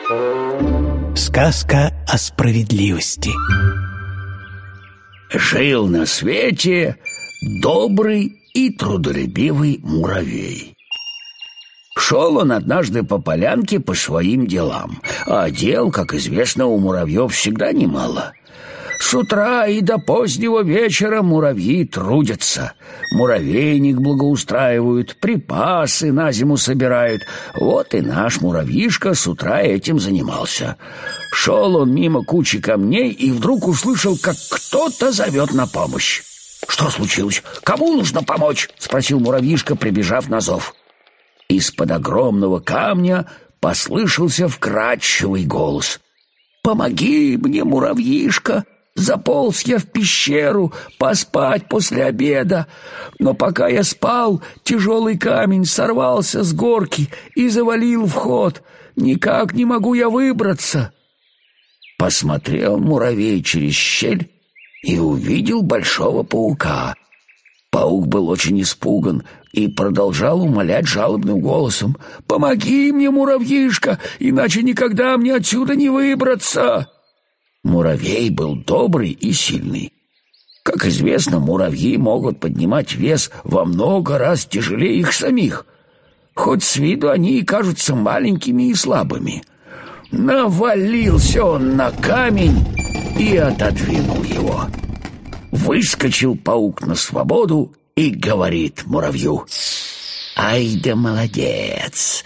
Сказка о справедливости. Жил на свете добрый и трудолюбивый муравей. Шел он однажды по полянке по своим делам, а дел, как известно, у муравьев всегда немало. С утра и до позднего вечера муравьи трудятся. Муравейник благоустраивают, припасы на зиму собирают. Вот и наш муравьишка с утра этим занимался. Шел он мимо кучи камней и вдруг услышал, как кто-то зовет на помощь. «Что случилось? Кому нужно помочь?» — спросил муравьишка, прибежав на зов. Из-под огромного камня послышался вкрадчивый голос. «Помоги мне, муравьишка! Заполз я в пещеру поспать после обеда, но пока я спал, тяжелый камень сорвался с горки и завалил вход. Никак не могу я выбраться». Посмотрел муравей через щель и увидел большого паука. Паук был очень испуган и продолжал умолять жалобным голосом: «Помоги мне, муравьишка, иначе никогда мне отсюда не выбраться». Муравей был добрый и сильный. Как известно, муравьи могут поднимать вес во много раз тяжелее их самих, хоть с виду они и кажутся маленькими и слабыми. Навалился он на камень и отодвинул его. Выскочил паук на свободу и говорит муравью: «Ай да молодец!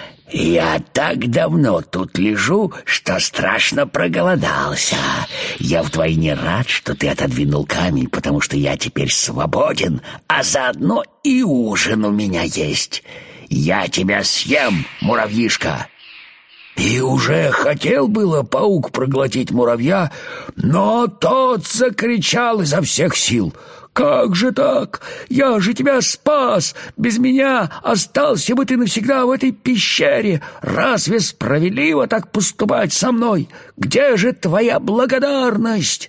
Я так давно тут лежу, что страшно проголодался. Я вдвойне рад, что ты отодвинул камень, потому что я теперь свободен, а заодно и ужин у меня есть. Я тебя съем, муравьишка». И уже хотел было паук проглотить муравья, но тот закричал изо всех сил: «Как же так? Я же тебя спас! Без меня остался бы ты навсегда в этой пещере! Разве справедливо так поступать со мной? Где же твоя благодарность?»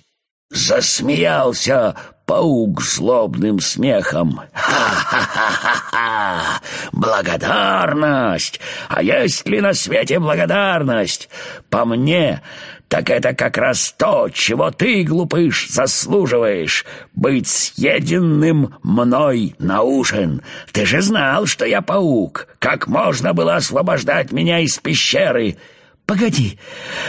Засмеялся паук злобным смехом. «Ха-ха-ха-ха-ха! Благодарность! А есть ли на свете благодарность? По мне, так это как раз то, чего ты, глупыш, заслуживаешь — быть съеденным мной на ужин. Ты же знал, что я паук. Как можно было освобождать меня из пещеры?» «Погоди,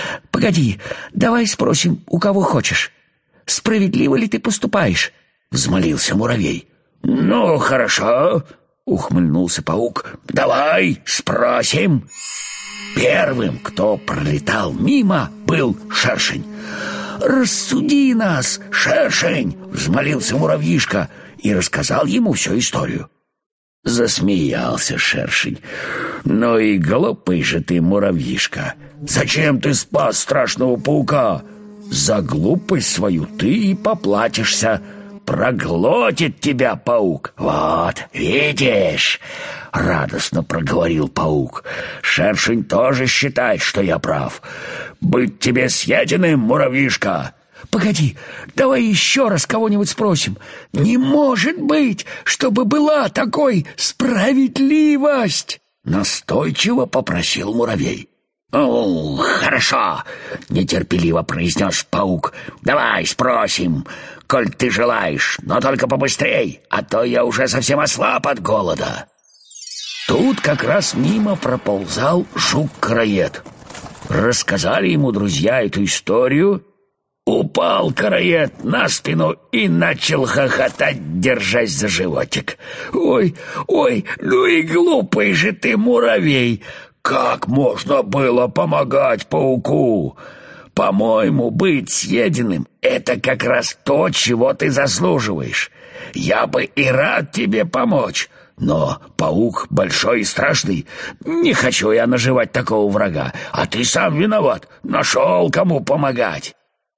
давай спросим, у кого хочешь. Справедливо ли ты поступаешь?» — взмолился муравей. «Ну, хорошо», — ухмыльнулся паук. «Давай спросим». Первым, кто пролетал мимо, был шершень. «Рассуди нас, шершень!» — взмолился муравьишка и рассказал ему всю историю. Засмеялся шершень. «Ну и глупый же ты, муравьишка! Зачем ты спас страшного паука? За глупость свою ты и поплатишься. Проглотит тебя паук. Вот, видишь?» — радостно проговорил паук. «Шершень тоже считает, что я прав. Быть тебе съеденным, муравьишка!» «Погоди, давай еще раз кого-нибудь спросим. Не может быть, чтобы была такой справедливость!» — настойчиво попросил муравей. «Ну, хорошо», — нетерпеливо произнес паук. «Давай спросим, коль ты желаешь, но только побыстрей, а то я уже совсем ослаб от голода». Тут как раз мимо проползал жук-караед. Рассказали ему друзья эту историю. Упал караед на спину и начал хохотать, держась за животик. «Ой, ну и глупый же ты, муравей! Как можно было помогать пауку? По-моему, быть съеденным — это как раз то, чего ты заслуживаешь. Я бы и рад тебе помочь, но паук большой и страшный. Не хочу я наживать такого врага, а ты сам виноват, нашел кому помогать».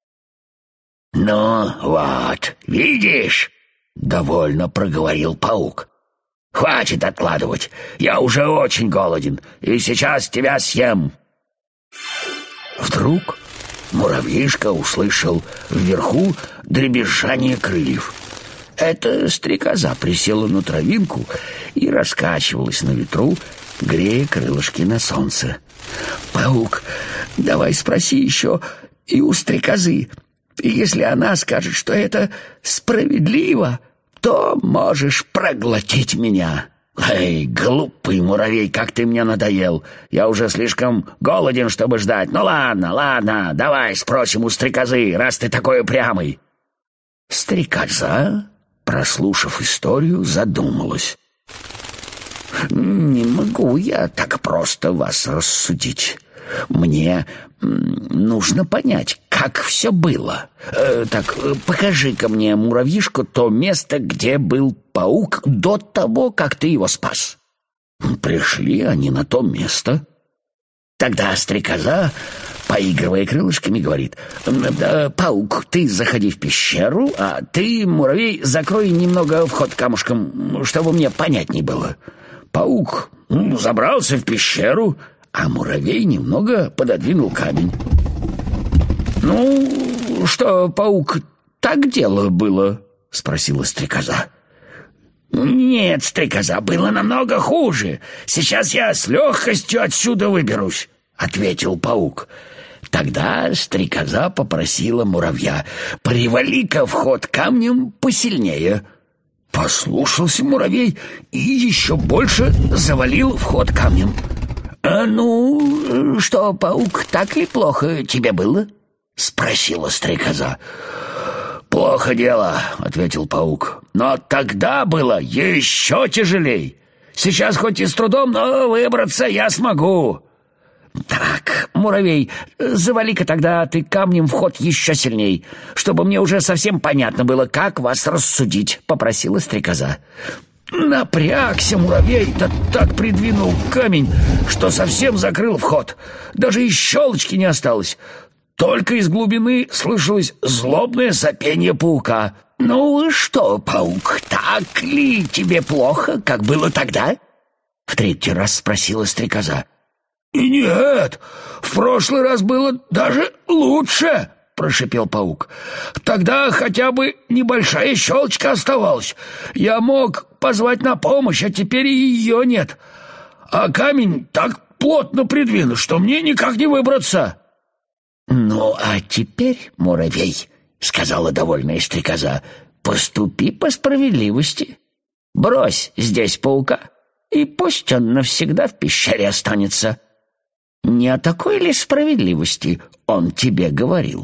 «Ну вот, видишь?» — довольно проговорил паук. «Хватит откладывать, я уже очень голоден, и сейчас тебя съем». Вдруг муравьишка услышал вверху дребезжание крыльев. Эта стрекоза присела на травинку и раскачивалась на ветру, грея крылышки на солнце. Паук Давай спроси еще и у стрекозы. И если она скажет, что это справедливо, то можешь проглотить меня». «Эй, глупый муравей, как ты мне надоел! Я уже слишком голоден, чтобы ждать. Ну ладно, давай спросим у стрекозы, раз ты такой упрямый». Стрекоза, прослушав историю, задумалась. «Не могу я так просто вас рассудить. Мне нужно понять, как все было. Так, покажи-ка мне, муравьишку, то место, где был паук до того, как ты его спас». Пришли они на то место. Тогда стрекоза, поигрывая крылышками, говорит: «Паук, ты заходи в пещеру, а ты, муравей, закрой немного вход камушком, чтобы мне понятней было». Паук забрался в пещеру, а муравей немного пододвинул камень. «Ну, что, паук, так дело было?» — спросила стрекоза. «Нет, стрекоза, было намного хуже. Сейчас я с легкостью отсюда выберусь», — ответил паук. Тогда стрекоза попросила муравья: «Привали-ка вход камнем посильнее». Послушался муравей и еще больше завалил вход камнем. «Ну, что, паук, так ли плохо тебе было?» — спросила стрекоза. «Плохо дело», — ответил паук. «Но тогда было еще тяжелей. Сейчас хоть и с трудом, но выбраться я смогу». «Так, муравей, завали-ка тогда ты камнем вход еще сильней, чтобы мне уже совсем понятно было, как вас рассудить», — попросила стрекоза. Напрягся муравей, да так придвинул камень, что совсем закрыл вход. Даже и щелочки не осталось. Только из глубины слышалось злобное сопение паука. «Ну что, паук, так ли тебе плохо, как было тогда?» — в третий раз спросила стрекоза. «И нет, в прошлый раз было даже лучше», — прошипел паук. «Тогда хотя бы небольшая щелочка оставалась. Я мог позвать на помощь, а теперь и ее нет. А камень так плотно придвинут, что мне никак не выбраться». «Ну, а теперь, муравей, — сказала довольная стрекоза, — поступи по справедливости. Брось здесь паука, и пусть он навсегда в пещере останется. Не о такой ли справедливости он тебе говорил?»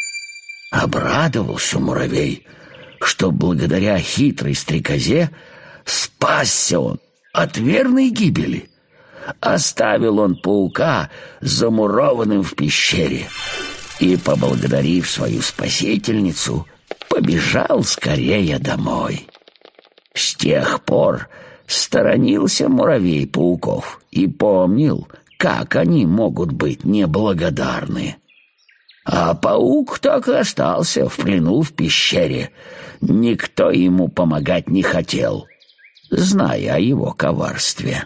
Обрадовался муравей, что благодаря хитрой стрекозе спасся он от верной гибели. Оставил он паука замурованным в пещере и, поблагодарив свою спасительницу, побежал скорее домой. С тех пор сторонился муравей пауков и помнил, как они могут быть неблагодарны. А паук так и остался в плену в пещере. Никто ему помогать не хотел, зная о его коварстве.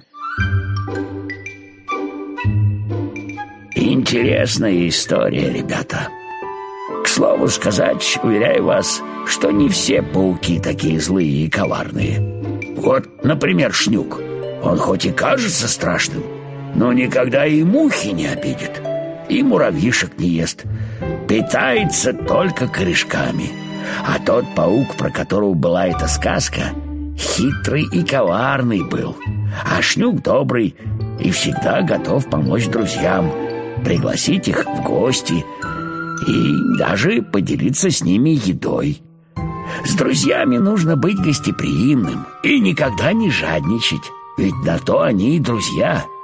Интересная история, ребята. К слову сказать, уверяю вас, что не все пауки такие злые и коварные. Вот, например, Шнюк. Он хоть и кажется страшным, но никогда и мухи не обидит, и муравьишек не ест. Питается только корешками. А тот паук, про которого была эта сказка, хитрый и коварный был. А Шнюк добрый и всегда готов помочь друзьям, пригласить их в гости и даже поделиться с ними едой. С друзьями нужно быть гостеприимным и никогда не жадничать, ведь на то они и друзья.